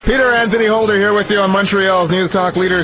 Peter Anthony Holder here with you on Montreal's News Talk leader,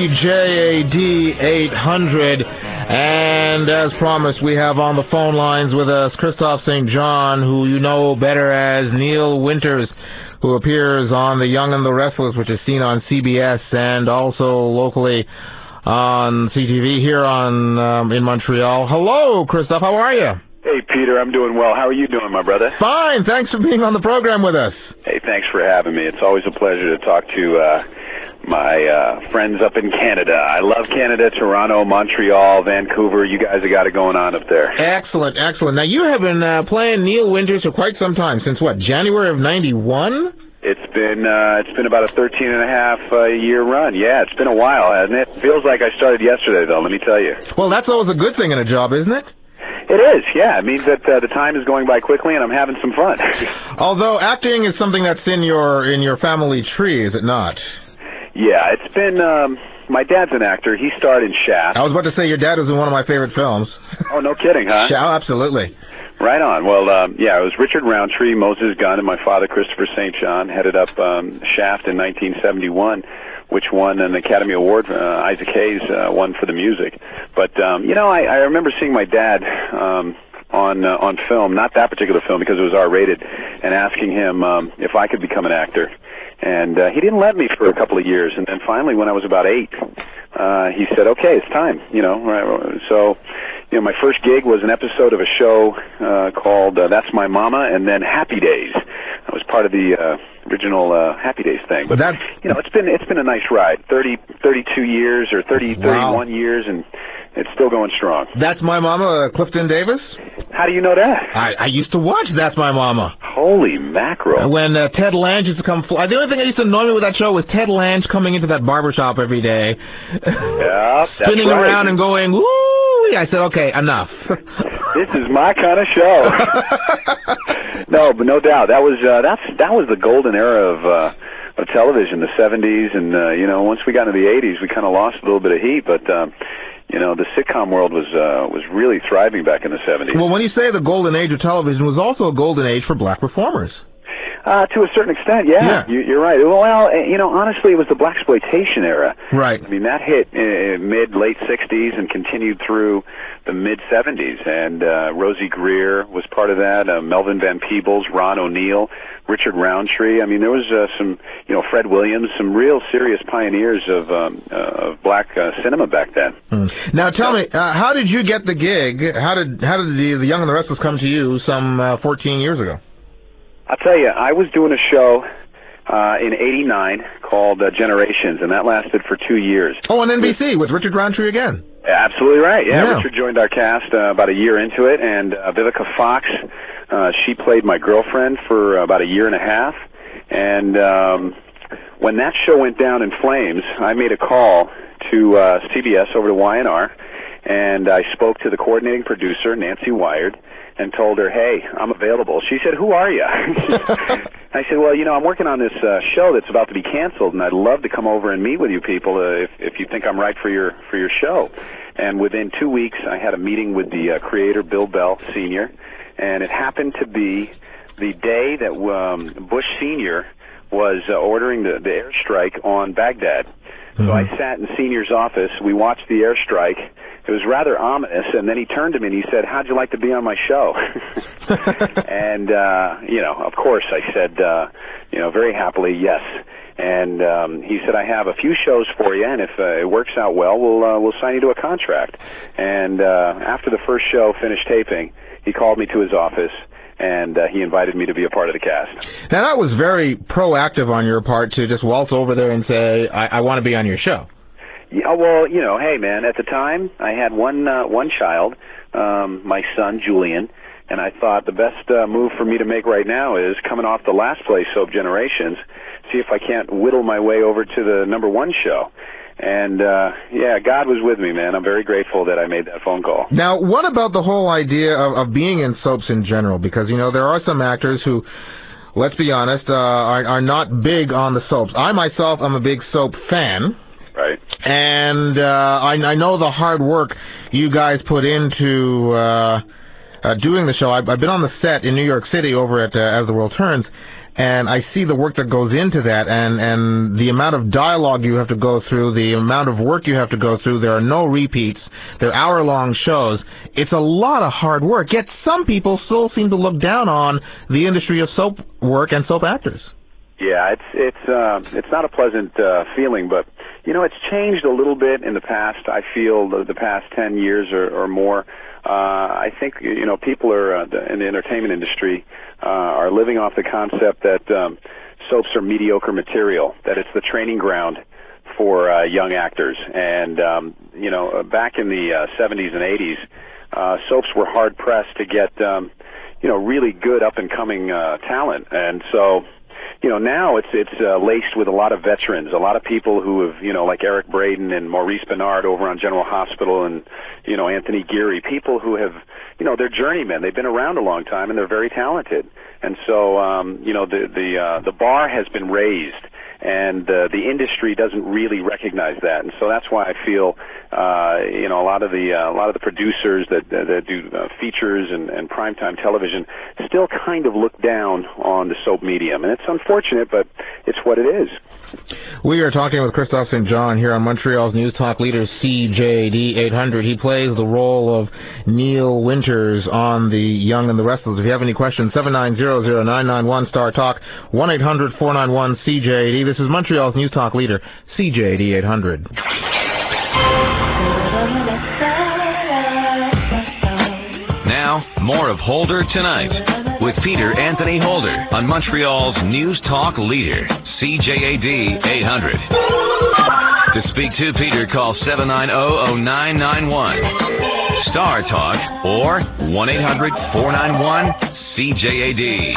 CJAD 800. And as promised, we have on the phone lines with us Christophe St. John, who you know better as Neil Winters, who appears on The Young and the Restless, which is seen on CBS and also locally on CTV here in Montreal. Hello, Christophe. How are you? Hey, Peter, I'm doing well. How are you doing, my brother? Fine. Thanks for being on the program with us. Hey, thanks for having me. It's always a pleasure to talk to my friends up in Canada. I love Canada, Toronto, Montreal, Vancouver. You guys have got it going on up there. Excellent, excellent. Now, you have been playing Neil Winters for quite some time. Since what, January of 91? It's been about a 13-and-a-half year run. Yeah, it's been a while, hasn't it? Feels like I started yesterday, though, let me tell you. Well, that's always a good thing in a job, isn't it? It is, yeah. It means that the time is going by quickly and I'm having some fun. Although acting is something that's in your family tree, is it not? Yeah, it's been, my dad's an actor. He starred in Shaft. I was about to say your dad was in one of my favorite films. Oh, no kidding, huh? Shaft, absolutely. Right on. Well, yeah, it was Richard Roundtree, Moses Gunn, and my father, Christopher St. John, headed up Shaft in 1971, which won an Academy Award. Isaac Hayes won for the music. But, you know, I remember seeing my dad on film, not that particular film because it was R-rated, and asking him if I could become an actor. And he didn't let me for a couple of years. And then finally, when I was about 8, he said, okay, it's time, you know. So, you know, my first gig was an episode of a show called That's My Mama, and then Happy Days. I was part of the original Happy Days thing. But, you know, it's been a nice ride. 32 years or 31 years, and it's still going strong. That's My Mama, Clifton Davis? How do you know that? I used to watch That's My Mama. Holy mackerel. When Ted Lange used to come the only thing that used to annoy me with that show was Ted Lange coming into that barbershop every day. Yeah, spinning around and going, woo! I said, okay, enough. This is my kind of show. No, but no doubt. That was the golden era of television, the 70s, and you know, once we got into the 80s, we kind of lost a little bit of heat, but you know, the sitcom world was really thriving back in the 70s. Well, when you say the golden age of television, it was also a golden age for black performers. To a certain extent, yeah. You're right. Well, you know, honestly, it was the blaxploitation era. Right. I mean, that hit late 60s and continued through the mid-70s. And Rosie Greer was part of that, Melvin Van Peebles, Ron O'Neill, Richard Roundtree. I mean, there was some, you know, Fred Williams, some real serious pioneers of black cinema back then. Now, tell me, how did you get the gig? How did the Young and the Restless come to you some 14 years ago? I'll tell you, I was doing a show in '89 called Generations, and that lasted for 2 years. Oh, on NBC with Richard Roundtree again. Absolutely right. Yeah, Richard joined our cast about a year into it, and Vivica Fox, she played my girlfriend for about a year and a half. And when that show went down in flames, I made a call to CBS over to YNR, and I spoke to the coordinating producer, Nancy Wired, and told her, hey, I'm available. She said, who are you? I said, well, you know, I'm working on this show that's about to be canceled, and I'd love to come over and meet with you people if you think I'm right for your show. And within 2 weeks, I had a meeting with the creator, Bill Bell, Sr., and it happened to be the day that Bush Sr. was ordering the airstrike on Baghdad. So I sat in Senior's office. We watched the airstrike. It was rather ominous, and then he turned to me and he said, how'd you like to be on my show? And, you know, of course I said, you know, very happily, yes. And he said, I have a few shows for you, and if it works out well, we'll sign you to a contract. And after the first show finished taping, he called me to his office, and he invited me to be a part of the cast. Now, that was very proactive on your part to just waltz over there and say, I want to be on your show. Yeah, well, you know, hey, man, at the time, I had one child, my son, Julian, and I thought the best move for me to make right now is coming off the last place soap, Generations, see if I can't whittle my way over to the #1 show. And, yeah, God was with me, man. I'm very grateful that I made that phone call. Now, what about the whole idea of being in soaps in general? Because, you know, there are some actors who, let's be honest, are not big on the soaps. I, myself, am a big soap fan. Right. And I know the hard work you guys put into doing the show. I've been on the set in New York City over at As the World Turns, and I see the work that goes into that, and the amount of dialogue you have to go through, the amount of work you have to go through. There are no repeats. They're hour-long shows. It's a lot of hard work, yet some people still seem to look down on the industry of soap work and soap actors. Yeah, it's not a pleasant feeling, but it's changed a little bit in the past. I feel the past 10 years or more. I think people are in the entertainment industry are living off the concept that soaps are mediocre material, that it's the training ground for young actors. And back in the 70s and 80s, soaps were hard pressed to get really good up and coming talent, and so. Now it's laced with a lot of veterans, a lot of people who have, like Eric Braeden and Maurice Bernard over on General Hospital, and Anthony Geary, people who have, they're journeymen. They've been around a long time and they're very talented. And so, the bar has been raised, and the industry doesn't really recognize that. And so that's why I feel, a lot of the producers that do features and primetime television still kind of look down on the soap medium, and it's unfortunate, but it's what it is. We are talking with Christophe St. John here on Montreal's News Talk leader CJAD 800. He plays the role of Neil Winters on The Young and the Restless. If you have any questions, 790-0991 Star Talk 1-800-491-CJAD. This is Montreal's News Talk leader CJAD 800. Now, more of Holder Tonight with Peter Anthony Holder on Montreal's News Talk leader, CJAD 800. To speak to Peter, call 790-0991, Star Talk, or 1-800-491-CJAD.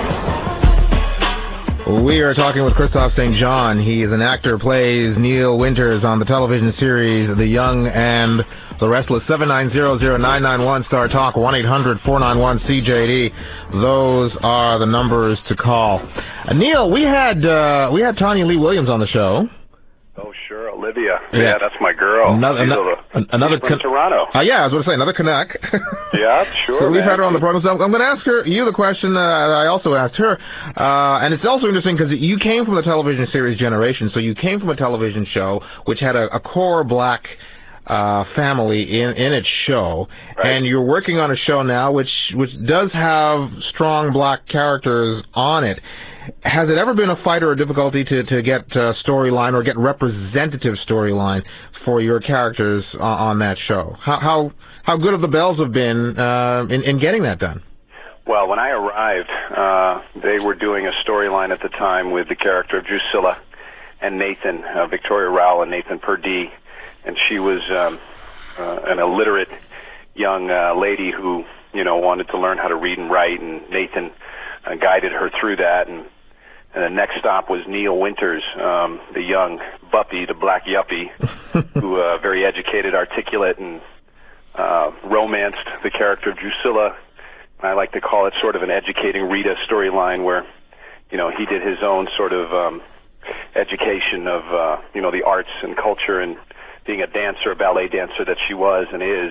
We are talking with Christophe St. John. He is an actor, plays Neil Winters on the television series The Young and the Restless. 790-0991 Star Talk 1-800-491-CJD. Those are the numbers to call. Neil, we had Tanya Lee Williams on the show. Oh sure, Olivia. Yeah, that's my girl. Another from Toronto. Yeah, I was going to say another Canuck. Yeah, sure. So we've had her on the program. So I'm going to ask you the question I also asked her, and it's also interesting because you came from the television series Generation. So you came from a television show which had a core black family in its show, right. And you're working on a show now which does have strong black characters on it. Has it ever been a fight or a difficulty to get storyline or get representative storyline for your characters on that show? How good have the Bells have been in getting that done? Well, when I arrived, they were doing a storyline at the time with the character of Drusilla and Nathan, Victoria Rowell and Nathan Purdie. And she was an illiterate young lady who, wanted to learn how to read and write, and Nathan guided her through that. And the next stop was Neil Winters, the young buppy, the black yuppie, who very educated, articulate, and romanced the character of Drusilla. I like to call it sort of an educating Rita storyline where, he did his own sort of education of, the arts and culture, and being a dancer, a ballet dancer that she was and is,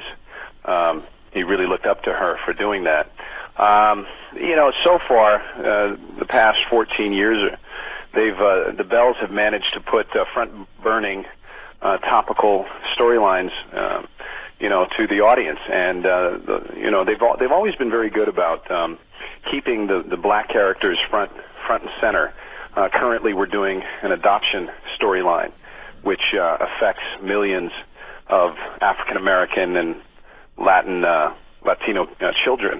he really looked up to her for doing that. So far, the past 14 years, the Bells have managed to put front-burning, topical storylines, to the audience, and they've always been very good about keeping the black characters front and center. Currently, we're doing an adoption storyline, which affects millions of African American and Latino children.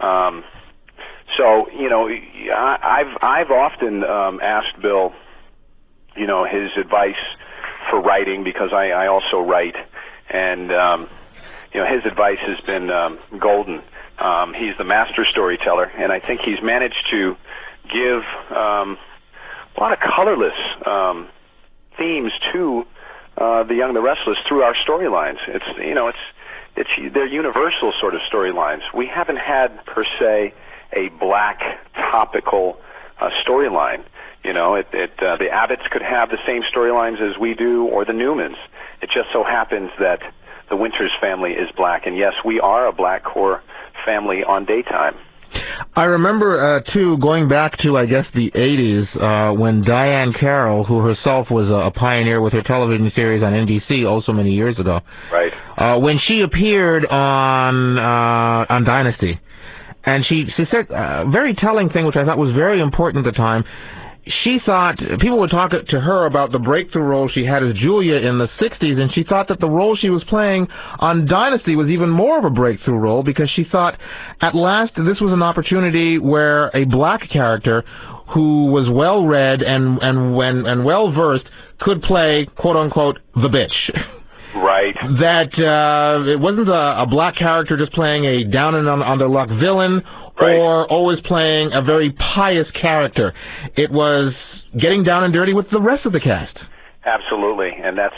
I've often asked Bill, his advice for writing, because I also write, and his advice has been golden. He's the master storyteller, and I think he's managed to give a lot of colorless themes to The Young and the Restless through our storylines. They're universal sort of storylines. We haven't had per se a black topical storyline. The Abbotts could have the same storylines as we do, or the Newmans. It just so happens that the Winters family is black, and yes, we are a black core family on daytime. I remember, too, going back to, I guess, the 80s, when Diahann Carroll, who herself was a pioneer with her television series on NBC so many years ago. Right. When she appeared on Dynasty, and she said a very telling thing, which I thought was very important at the time. She thought, people would talk to her about the breakthrough role she had as Julia in the 60s, and she thought that the role she was playing on Dynasty was even more of a breakthrough role, because she thought, at last, this was an opportunity where a black character who was well-read and well-versed could play, quote-unquote, the bitch. Right. That it wasn't a black character just playing a down and on their luck villain, right, or always playing a very pious character. It was getting down and dirty with the rest of the cast. Absolutely, and that's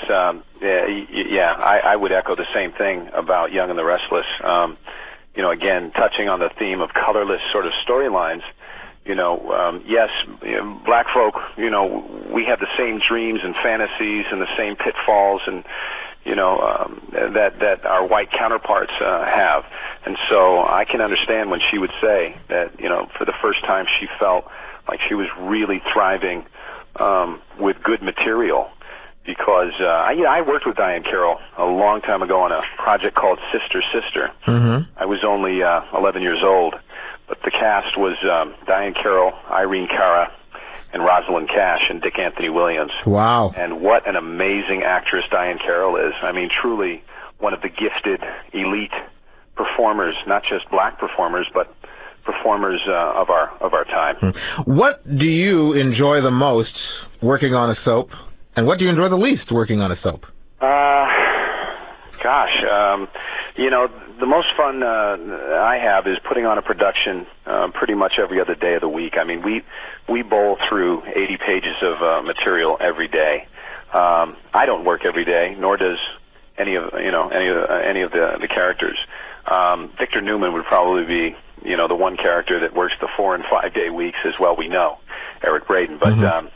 I would echo the same thing about Young and the Restless. Again, touching on the theme of colorless sort of storylines. Yes, black folk, we have the same dreams and fantasies and the same pitfalls and that our white counterparts have. And so I can understand when she would say that, for the first time she felt like she was really thriving with good material. Because I worked with Diahann Carroll a long time ago on a project called Sister Sister. Mm-hmm. I was only 11 years old, but the cast was Diahann Carroll, Irene Cara, and Rosalind Cash and Dick Anthony Williams. Wow. And what an amazing actress Diahann Carroll is. I mean, truly one of the gifted, elite performers, not just black performers, but performers of our time. What do you enjoy the most working on a soap, and what do you enjoy the least working on a soap? The most fun I have is putting on a production pretty much every other day of the week. I mean, we bowl through 80 pages of material every day. I don't work every day, nor does any of the characters. Victor Newman would probably be the one character that works the 4- and 5-day weeks as well. We know Eric Braeden, but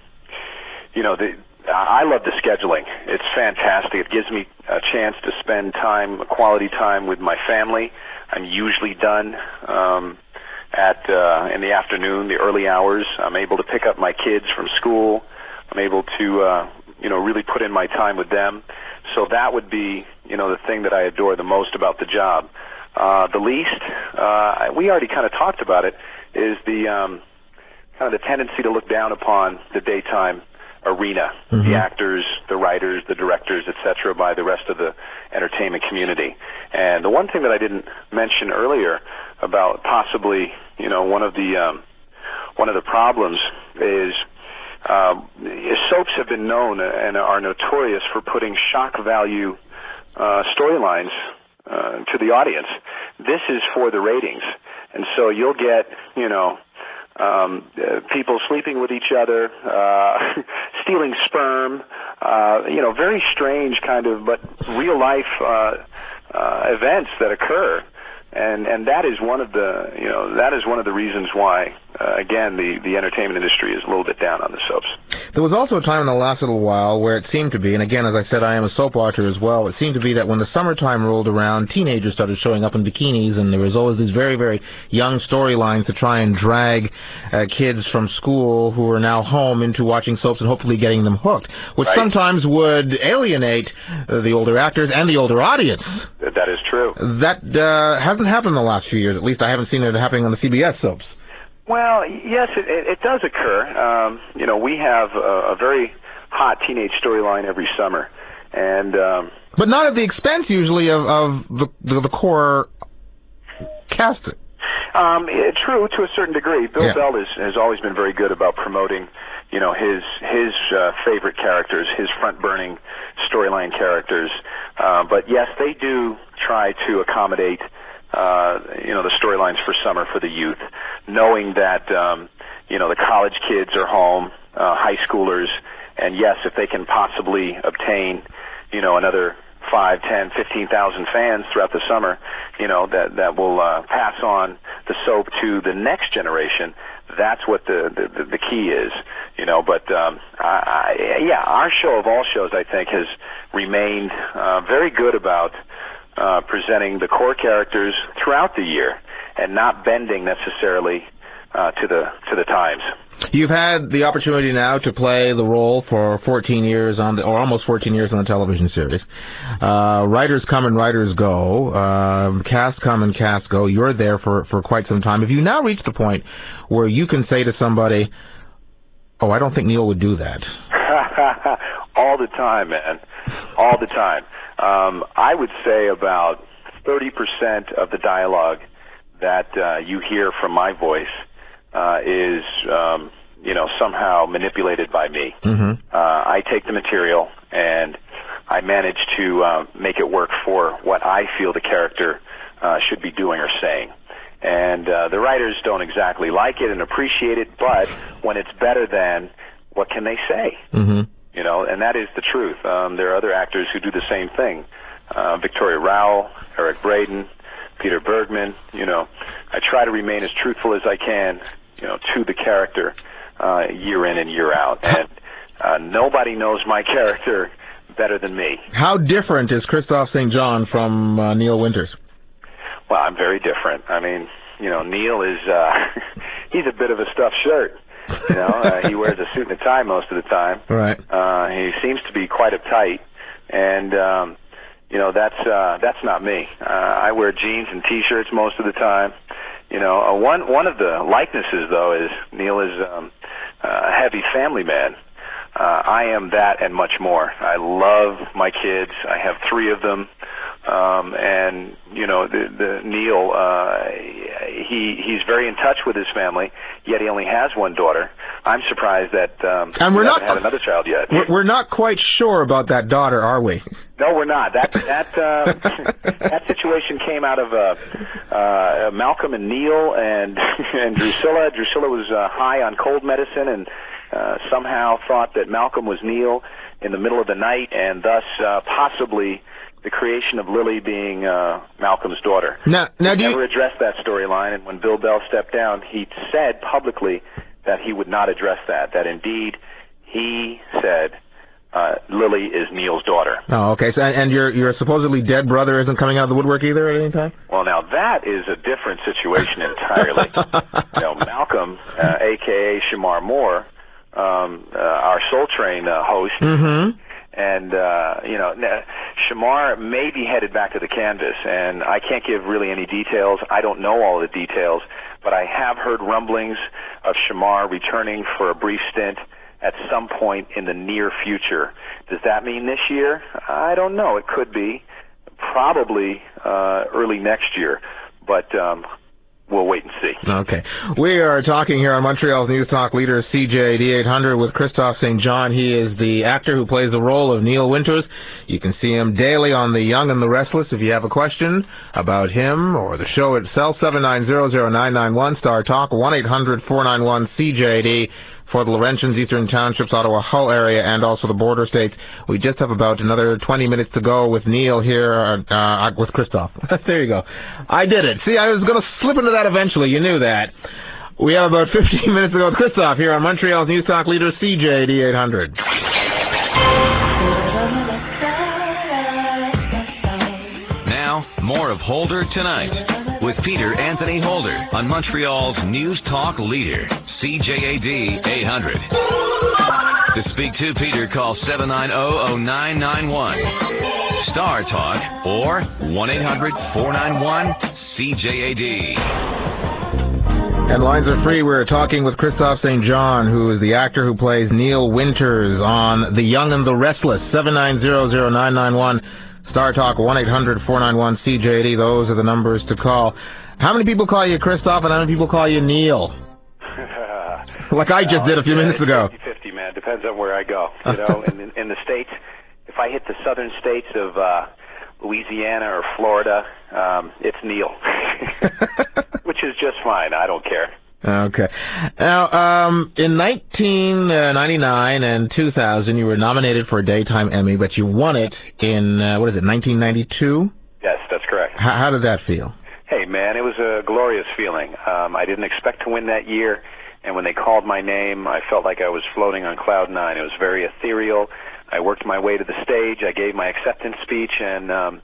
I love the scheduling. It's fantastic. It gives me a chance to spend quality time with my family. I'm usually done in the afternoon, the early hours. I'm able to pick up my kids from school. I'm able to, really put in my time with them. So that would be, the thing that I adore the most about the job. The least, we already kind of talked about it, is the kind of the tendency to look down upon the daytime arena, mm-hmm. the actors, the writers, the directors, etc., by the rest of the entertainment community. And the one thing that I didn't mention earlier about possibly, one of the problems is soaps have been known and are notorious for putting shock value storylines to the audience. This is for the ratings, and so you'll get, people sleeping with each other, stealing sperm, very strange kind of, but real life events that occur, and that is one of the reasons why, again, the entertainment industry is a little bit down on the soaps. There was also a time in the last little while where it seemed to be, and again, as I said, I am a soap watcher as well, it seemed to be that when the summertime rolled around, teenagers started showing up in bikinis, and there was always these very, very young storylines to try and drag kids from school who are now home into watching soaps and hopefully getting them hooked, which right. sometimes would alienate the older actors and the older audience. That is true. That hasn't happened in the last few years. At least I haven't seen it happening on the CBS soaps. Well, yes, it does occur. We have a very hot teenage storyline every summer, and but not at the expense usually of the core cast. True to a certain degree. Bill Bell has always been very good about promoting, his favorite characters, his front-burning storyline characters. But yes, they do try to accommodate the storylines for summer for the youth, knowing that, the college kids are home, high schoolers, and yes, if they can possibly obtain, another 5, 10, 15,000 fans throughout the summer, that will pass on the soap to the next generation, that's what the key is, But our show of all shows, I think, has remained very good about presenting the core characters throughout the year and not bending necessarily to the times. You've had the opportunity now to play the role for 14 years or almost 14 years on the television series. Writers come and writers go. Cast come and cast go. You're there for quite some time. Have you now reached the point where you can say to somebody, "Oh, I don't think Neil would do that"? All the time, man. All the time. I would say about 30% of the dialogue that you hear from my voice is, somehow manipulated by me. Mm-hmm. I take the material and I manage to make it work for what I feel the character should be doing or saying. And the writers don't exactly like it and appreciate it, but when it's better than, what can they say? Mm-hmm. And that is the truth. There are other actors who do the same thing. Victoria Rowell, Eric Braeden, Peter Bergman. I try to remain as truthful as I can, to the character year in and year out. And nobody knows my character better than me. How different is Christophe St. John from Neil Winters? Well, I'm very different. I mean, Neil is, he's a bit of a stuffed shirt. He wears a suit and a tie most of the time. Right. He seems to be quite uptight, and that's not me. I wear jeans and T-shirts most of the time. One of the likenesses though is Neil is a heavy family man. I am that and much more. I love my kids. I have 3 of them. And Neil, he's very in touch with his family, yet he only has 1 daughter. I'm surprised that and we haven't had another child yet. We're not quite sure about that daughter, are we? No, we're not. That situation came out of Malcolm and Neil and Drusilla. Drusilla was high on cold medicine and somehow thought that Malcolm was Neil in the middle of the night, and thus possibly the creation of Lily being Malcolm's daughter. Now he never addressed that storyline, and when Bill Bell stepped down, he said publicly that he would not address that, that indeed he said Lily is Neil's daughter. Oh, okay. So, and your supposedly dead brother isn't coming out of the woodwork either at any time? Well, now that is a different situation entirely. Malcolm, a.k.a. Shamar Moore, our Soul Train host, mm-hmm. And, Shamar may be headed back to the canvas, and I can't give really any details. I don't know all the details, but I have heard rumblings of Shamar returning for a brief stint at some point in the near future. Does that mean this year? I don't know. It could be. Probably early next year, but we'll wait and see. Okay. We are talking here on Montreal's News Talk leader, CJAD 800, with Christophe St. John. He is the actor who plays the role of Neil Winters. You can see him daily on The Young and the Restless. If you have a question about him or the show itself, 7900991, Star Talk, 1-800-491-CJAD. For the Laurentians, Eastern Townships, Ottawa, Hull area, and also the border states. We just have about another 20 minutes to go with Neil here, with Christophe. There you go. I did it. See, I was going to slip into that eventually. You knew that. We have about 15 minutes to go with Christophe here on Montreal's News Talk leader, CJAD 800. Now, more of Holder Tonight with Peter Anthony Holder on Montreal's News Talk leader, CJAD 800. To speak to Peter, call 790-0991, Star Talk, or 1-800-491-CJAD. And lines are free. We're talking with Christophe St. John, who is the actor who plays Neil Winters on The Young and the Restless, 790-0991. Star Talk, 1-800-491-CJAD. Those are the numbers to call. How many people call you Christophe and how many people call you Neil? Like I just did a few minutes ago. 50-50, man. Depends on where I go. In the States, if I hit the southern states of Louisiana or Florida, it's Neil, which is just fine. I don't care. Okay. Now, in 1999 and 2000, you were nominated for a Daytime Emmy, but you won it in, 1992? Yes, that's correct. How did that feel? Hey, man, it was a glorious feeling. I didn't expect to win that year, and when they called my name, I felt like I was floating on cloud 9. It was very ethereal. I worked my way to the stage. I gave my acceptance speech, and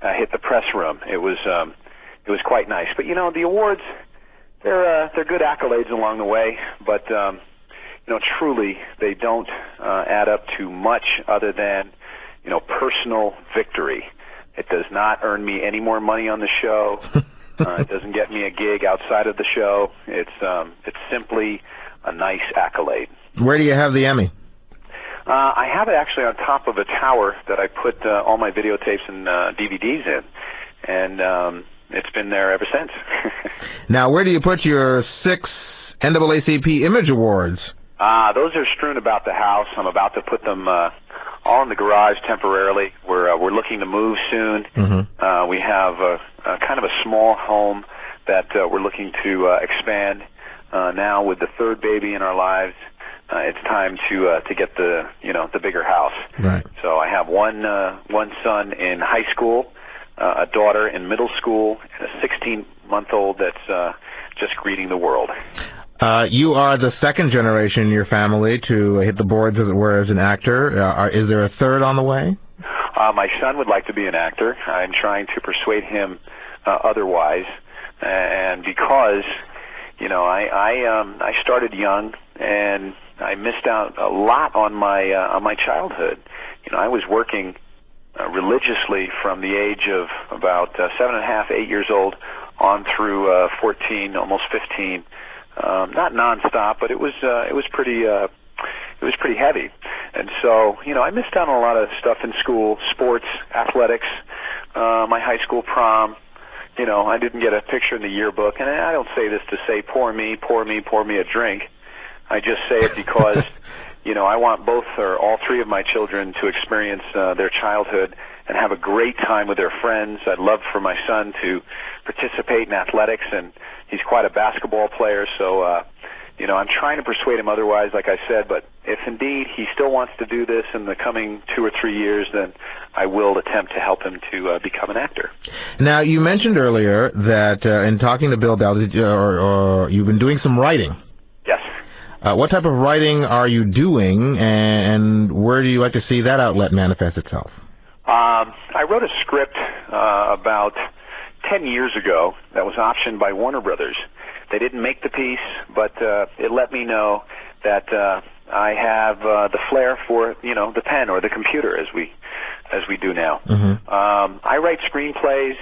hit the press room. It was quite nice. But you know, the awards, they're good accolades along the way, but you know, truly they don't add up to much other than, you know, personal victory. It does not earn me any more money on the show. It doesn't get me a gig outside of the show. It's simply a nice accolade. Where do you have the Emmy? I have it actually on top of a tower that I put all my videotapes and DVDs in, and it's been there ever since. Now, where do you put your 6 NAACP Image Awards? Those are strewn about the house. I'm about to put them all in the garage temporarily. We're looking to move soon. Mm-hmm. We have a kind of a small home that we're looking to expand. Now with the third baby in our lives, it's time to get the bigger house. Right. So I have one son in high school, a daughter in middle school, and a 16-month-old that's just greeting the world. You are the second generation in your family to hit the boards, as it were, as an actor. Is there a third on the way? My son would like to be an actor. I'm trying to persuade him otherwise, and because you know I started young and I missed out a lot on my childhood. You know, I was working religiously from the age of about 7.5, 8 years old on through 14, almost 15. Not nonstop, but it was pretty heavy, and so you know I missed out on a lot of stuff in school, sports, athletics, my high school prom. You know, I didn't get a picture in the yearbook, and I don't say this to say pour me a drink. I just say it because you know I want both or all three of my children to experience their childhood and have a great time with their friends. I'd love for my son to participate in athletics, and he's quite a basketball player, so you know, I'm trying to persuade him otherwise, like I said, but if indeed he still wants to do this in the coming 2 or 3 years, then I will attempt to help him to become an actor. Now, you mentioned earlier that in talking to Bill Dell, or you've been doing some writing. Yes. What type of writing are you doing, and where do you like to see that outlet manifest itself? I wrote a script about 10 years ago that was optioned by Warner Brothers. They didn't make the piece, but it let me know that I have the flair for, you know, the pen or the computer, as we do now. Mm-hmm. I write screenplays,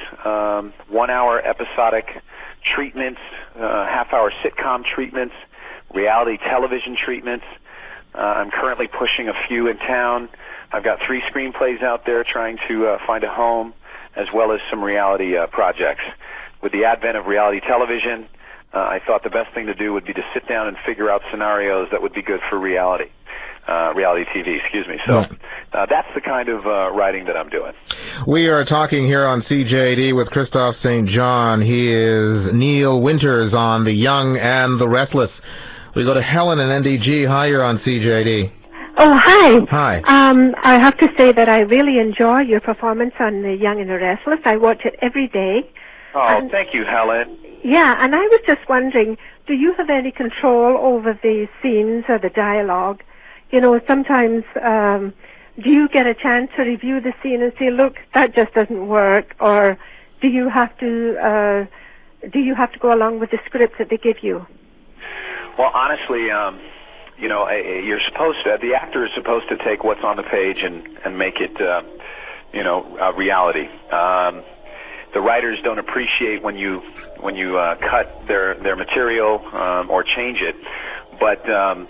1-hour episodic treatments, half-hour sitcom treatments, reality television treatments. I'm currently pushing a few in town. I've got 3 screenplays out there trying to find a home, as well as some reality projects. With the advent of reality television, I thought the best thing to do would be to sit down and figure out scenarios that would be good for reality TV, excuse me. So that's the kind of writing that I'm doing. We are talking here on CJAD with Christophe St. John. He is Neil Winters on The Young and the Restless. We go to Helen in NDG. Hi, you're on CJAD. Oh, hi. Hi. I have to say that I really enjoy your performance on The Young and the Restless. I watch it every day. Oh, thank you, Helen. Yeah, and I was just wondering, do you have any control over the scenes or the dialogue? You know, sometimes do you get a chance to review the scene and say, look, that just doesn't work, or do you have to go along with the script that they give you? Well, honestly, you know, you're supposed to, the actor is supposed to take what's on the page and make it, you know, a reality. The writers don't appreciate when you cut their material or change it, but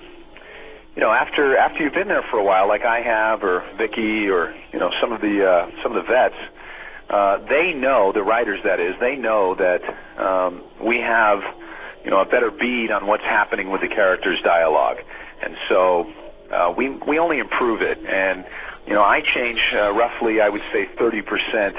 you know, after you've been there for a while, like I have, or Vicky, or you know, some of the vets, they know, the writers that is, they know that we have, you know, a better bead on what's happening with the character's dialogue, and so we only improve it. And you know, I change roughly, I would say, 30%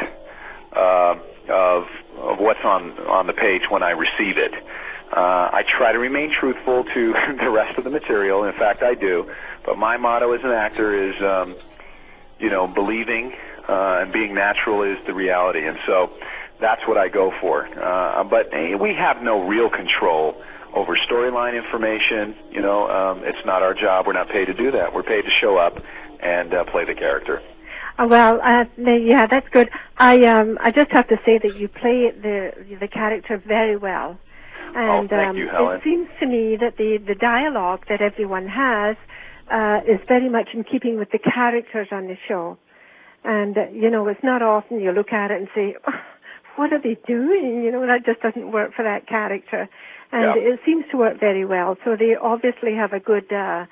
of what's on the page when I receive it. I try to remain truthful to the rest of the material. In fact, I do. But my motto as an actor is, you know, believing and being natural is the reality, and so that's what I go for. But we have no real control over storyline information. You know, it's not our job. We're not paid to do that. We're paid to show up and play the character. Yeah, that's good. I just have to say that you play the character very well. And thank you, Helen. It seems to me that the dialogue that everyone has is very much in keeping with the characters on the show. And, it's not often you look at it and say, oh, what are they doing? That just doesn't work for that character. And it seems to work very well. So they obviously have a good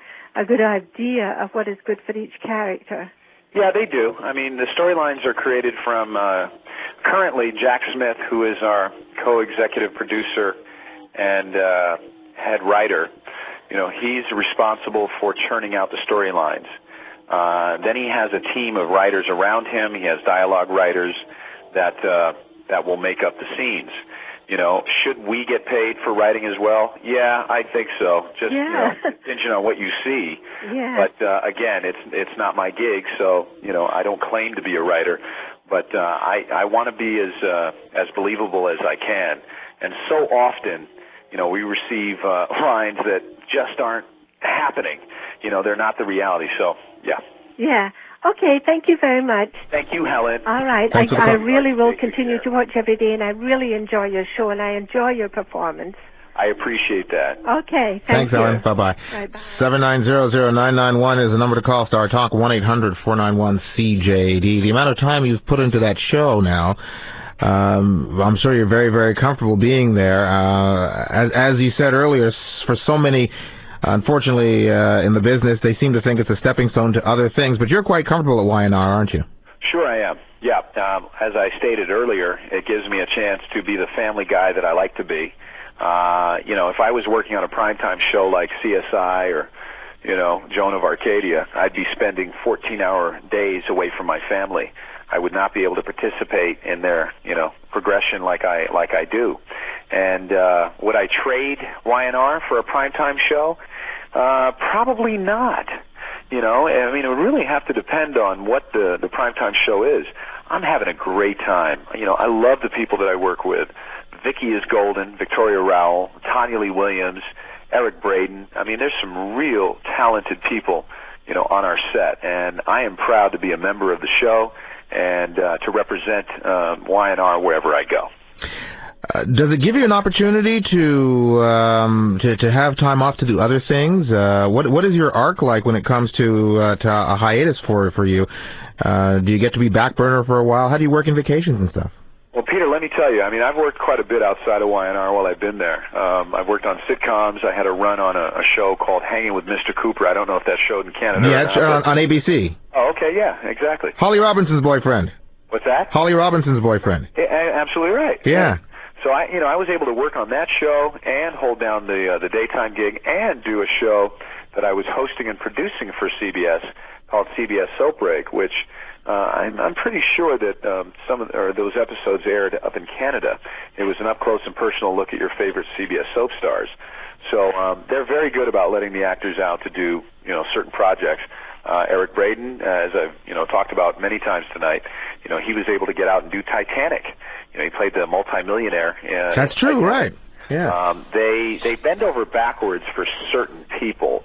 idea of what is good for each character. Yeah, they do. I mean, the storylines are created from currently Jack Smith, who is our co-executive producer and head writer. He's responsible for churning out the storylines. Then he has a team of writers around him. He has dialogue writers that will make up the scenes. Should we get paid for writing as well? Yeah, I think so. Just contingent on what you see. Yeah. But again, it's not my gig, so I don't claim to be a writer. But I want to be as believable as I can. And so often, we receive lines that just aren't happening. They're not the reality. So yeah. Yeah. Okay, thank you very much. Thank you, Helen. All right. I really will continue to watch every day, and I really enjoy your show, and I enjoy your performance. I appreciate that. Okay, thanks, Helen. Bye-bye. Bye-bye. 7900991 is the number to call. Star Talk, 1-800-491-CJD. The amount of time you've put into that show now, I'm sure you're very, very comfortable being there. As you said earlier, for so many... Unfortunately, in the business, they seem to think it's a stepping stone to other things, but you're quite comfortable at YNR, aren't you? Sure I am, yeah. As I stated earlier, it gives me a chance to be the family guy that I like to be. If I was working on a primetime show like CSI or, Joan of Arcadia, I'd be spending 14-hour days away from my family. I would not be able to participate in their, progression like I do. And would I trade YNR for a primetime show? Probably not. It would really have to depend on what the primetime show is. I'm having a great time. I love the people that I work with. Vicky is golden, Victoria Rowell, Tanya Lee Williams, Eric Braden. There's some real talented people, on our set. And I am proud to be a member of the show and to represent YNR wherever I go. Does it give you an opportunity to have time off to do other things? What is your arc like when it comes to a hiatus for you? Do you get to be back burner for a while? How do you work in vacations and stuff? Well, Peter, let me tell you, I've worked quite a bit outside of YNR while I've been there. I've worked on sitcoms. I had a run on a show called Hanging with Mr. Cooper. I don't know if that showed in Canada. Yeah, it's on ABC. Oh, okay, yeah, exactly. Holly Robinson's boyfriend. What's that? Holly Robinson's boyfriend. Absolutely right. Yeah. So I was able to work on that show and hold down the daytime gig and do a show that I was hosting and producing for CBS called CBS Soap Break, which I'm pretty sure that those episodes aired up in Canada. It was an up close and personal look at your favorite CBS soap stars. So they're very good about letting the actors out to do certain projects. Eric Braden, as I've talked about many times tonight, he was able to get out and do Titanic. He played the multimillionaire. That's true, right? Yeah. They bend over backwards for certain people.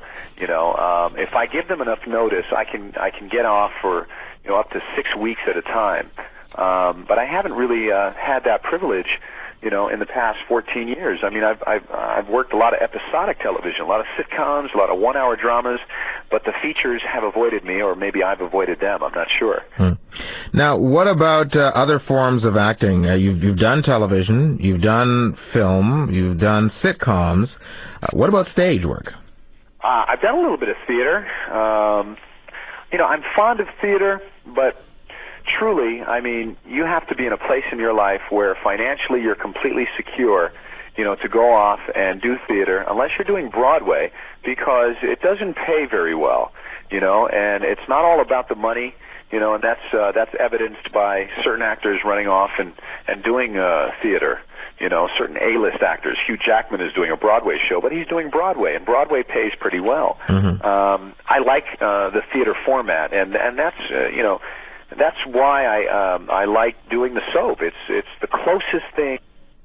If I give them enough notice, I can get off for up to 6 weeks at a time. But I haven't really had that privilege. In the past 14 years. I've worked a lot of episodic television, a lot of sitcoms, a lot of one-hour dramas, but the features have avoided me, or maybe I've avoided them. I'm not sure. Now, what about other forms of acting? You've done television, you've done film, you've done sitcoms. What about stage work? I've done a little bit of theater. I'm fond of theater, but truly, you have to be in a place in your life where financially you're completely secure, to go off and do theater, unless you're doing Broadway, because it doesn't pay very well, and it's not all about the money, and that's evidenced by certain actors running off and doing theater. Certain A-list actors. Hugh Jackman is doing a Broadway show, but he's doing Broadway, and Broadway pays pretty well. Mm-hmm. I like the theater format, and that's that's why I like doing the soap. It's the closest thing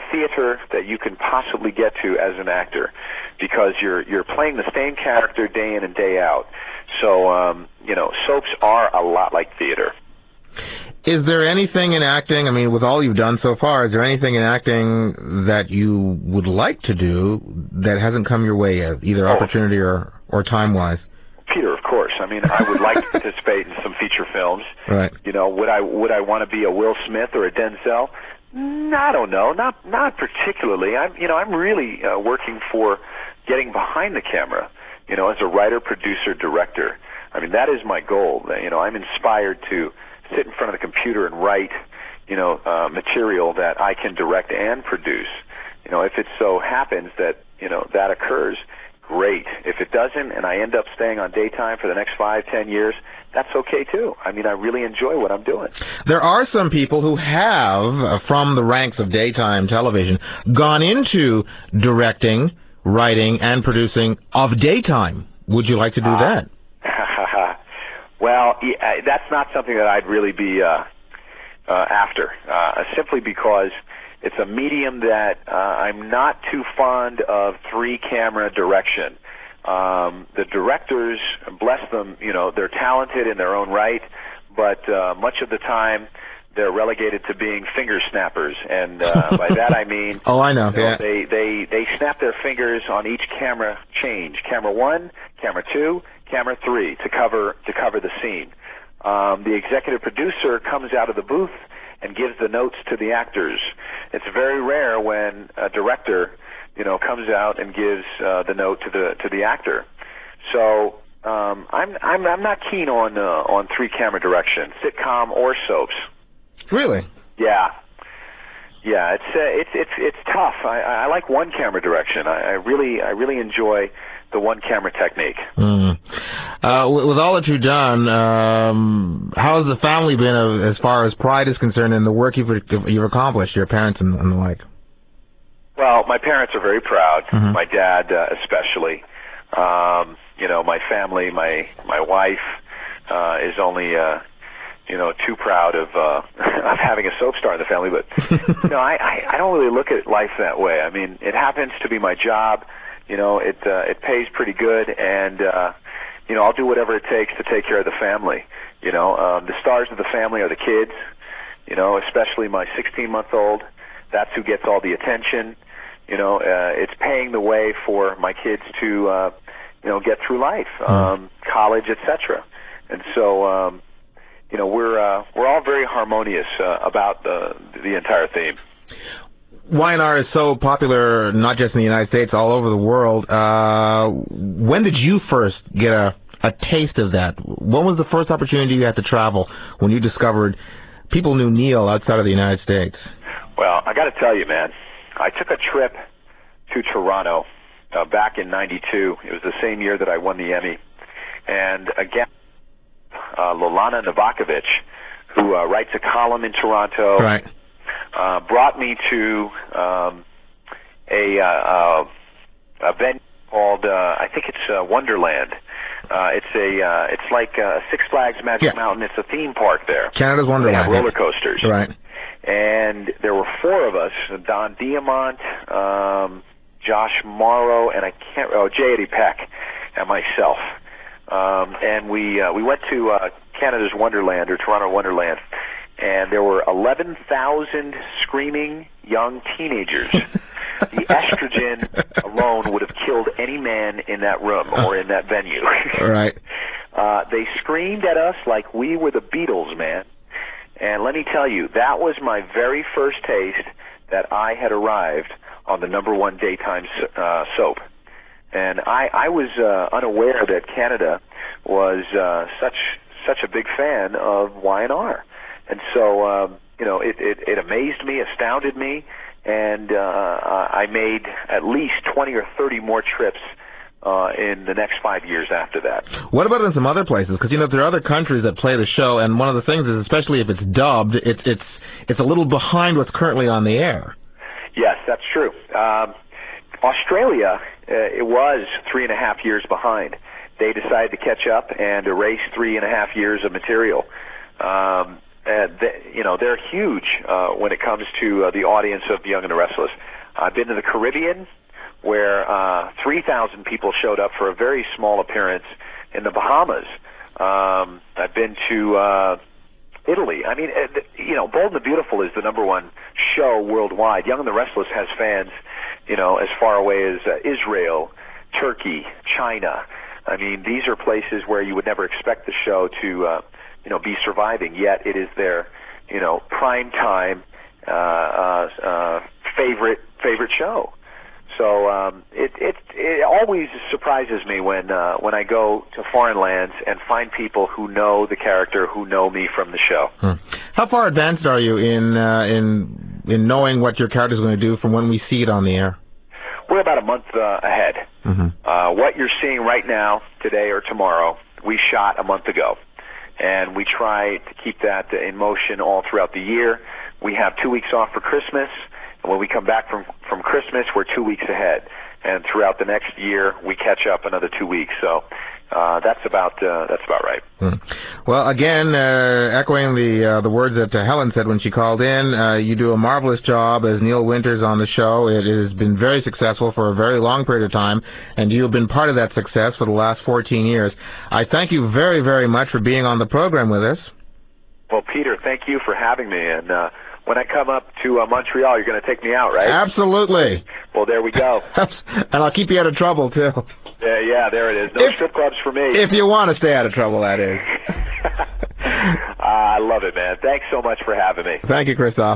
theater that you can possibly get to as an actor, because you're playing the same character day in and day out. So, soaps are a lot like theater. Is there anything in acting, I mean, with all you've done so far, is there anything in acting that you would like to do that hasn't come your way yet, either opportunity or time-wise? Peter, of course. I mean, I would like to participate in some feature films. Right. Would I want to be a Will Smith or a Denzel? I don't know. Not particularly. I'm really working for getting behind the camera, as a writer, producer, director. I mean, that is my goal. I'm inspired to sit in front of the computer and write, material that I can direct and produce. If it so happens that, that occurs, great. If it doesn't and I end up staying on daytime for the next 5-10 years, that's okay too. I mean, I really enjoy what I'm doing. There are some people who have, from the ranks of daytime television, gone into directing, writing, and producing of daytime. Would you like to do that? Well, that's not something that I'd really be after, simply because it's a medium that I'm not too fond of three-camera direction. The directors, bless them, they're talented in their own right, but much of the time they're relegated to being finger snappers, and by that I mean, oh, I know, yeah. They snap their fingers on each camera change, camera 1, camera 2, camera 3 to cover the scene. The executive producer comes out of the booth and gives the notes to the actors. It's very rare when a director, comes out and gives the note to the actor. So I'm not keen on three-camera direction, sitcom or soaps. Really? Yeah. It's tough. I like one-camera direction. I really enjoy the one-camera technique. With all that you've done, how has the family been as far as pride is concerned in the work you've accomplished, your parents and the like? Well, my parents are very proud. Mm-hmm. My dad especially. My family, my wife is only too proud of having a soap star in the family. But I don't really look at life that way. I mean, it happens to be my job. It pays pretty good, and I'll do whatever it takes to take care of the family. The stars of the family are the kids. Especially my 16-month-old. That's who gets all the attention. It's paying the way for my kids to get through life, college, etc. And so we're all very harmonious about the entire theme. Y&R is so popular, not just in the United States, all over the world. When did you first get a taste of that? When was the first opportunity you had to travel when you discovered people knew Neil outside of the United States? Well, I got to tell you, man, I took a trip to Toronto back in '92. It was the same year that I won the Emmy. And again, Lolana Novakovic, who writes a column in Toronto, right, brought me to a venue called I think it's Wonderland. It's like Six Flags Magic Mountain. It's a theme park there. Canada's Wonderland. They have roller coasters. Right. And there were four of us: Don Diamont, Josh Morrow, and J. Eddie Peck, and myself. And we went to Canada's Wonderland, or Toronto Wonderland, and there were 11,000 screaming young teenagers. The estrogen alone would have killed any man in that room or in that venue. Right. They screamed at us like we were the Beatles, man. And let me tell you, that was my very first taste that I had arrived on the #1 daytime soap. And I was unaware that Canada was such a big fan of Y&R. And so, it amazed me, astounded me, and I made at least 20 or 30 more trips in the next 5 years after that. What about in some other places? Because, there are other countries that play the show, and one of the things is, especially if it's dubbed, it's a little behind what's currently on the air. Yes, that's true. Australia, it was 3.5 years behind. They decided to catch up and erase 3.5 years of material. they're huge when it comes to the audience of Young and the Restless. I've been to the Caribbean, where 3,000 people showed up for a very small appearance in the Bahamas. I've been to Italy. I mean, Bold and the Beautiful is the #1 show worldwide. Young and the Restless has fans, as far away as Israel, Turkey, China. I mean, these are places where you would never expect the show to, be surviving. Yet it is their, prime time favorite show. So it always surprises me when I go to foreign lands and find people who know the character, who know me from the show. How far advanced are you in knowing what your character is going to do from when we see it on the air? We're about a month ahead. Mm-hmm. What you're seeing right now, today or tomorrow, we shot a month ago. And we try to keep that in motion all throughout the year. We have 2 weeks off for Christmas. And when we come back from Christmas, we're 2 weeks ahead. And throughout the next year, we catch up another 2 weeks. So that's about right. Well, again, echoing the words that Helen said when she called in, you do a marvelous job as Neil Winters on the show. It has been very successful for a very long period of time, and you have been part of that success for the last 14 years. I thank you very, very much for being on the program with us. Well, Peter, thank you for having me. And when I come up to Montreal, you're going to take me out, right? Absolutely. Well, there we go. And I'll keep you out of trouble, too. Yeah, there it is. No strip clubs for me. If you want to stay out of trouble, that is. I love it, man. Thanks so much for having me. Thank you, Christoph.